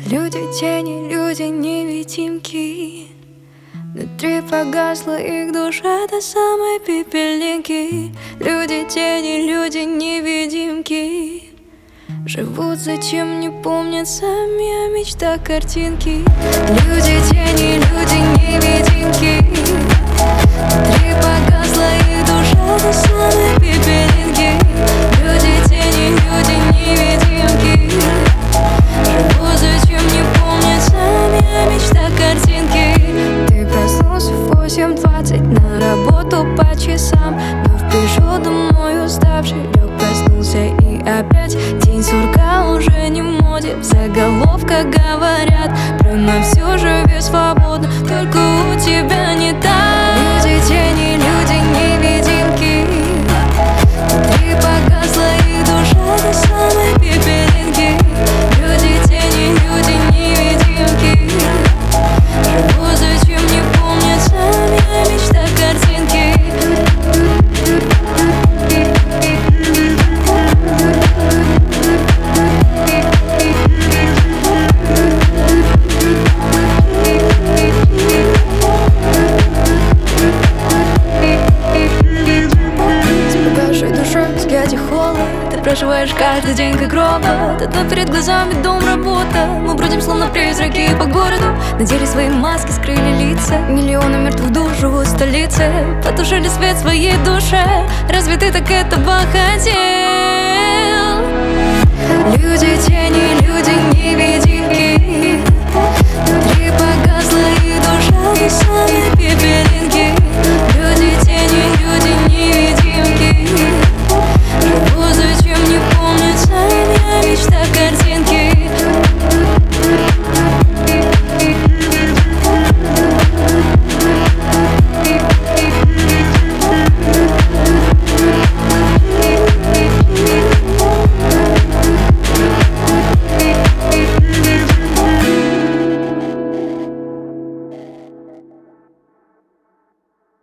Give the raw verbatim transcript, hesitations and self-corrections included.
Люди тени, люди невидимки. Внутри погасла их душа до самой пепелинки. Люди тени, люди невидимки. Живут, зачем не помнят сами о мечтах картинки. Люди тени, люди невидимки. Внутри погасла их душа до самой пепелинки. Люди тени, люди невидимки. Живут, зачем не помнят сами о мечтах картинки. Ты проснулся в восемь двадцать, на работу по часам, но пришел домой уставший, лег, проснулся и опять день сурка уже не в моде. В заголовках говорят, но все живи свободно, только у тебя не так. Люди тени, люди невидимки. Внутри погасла их душа до самой пепелинки. Люди тени, люди невидимки. Живут, зачем не помнят сами о мечтах картинки. Ты проживаешь каждый день как робот. Это перед глазами дом, работа. Мы бродим словно призраки по городу. Надели свои маски, скрыли лица. Миллионы мертвых душ живут в столице. Потушили свет в своей душе. Разве ты так этого хотел? Люди тени, люди невидимки.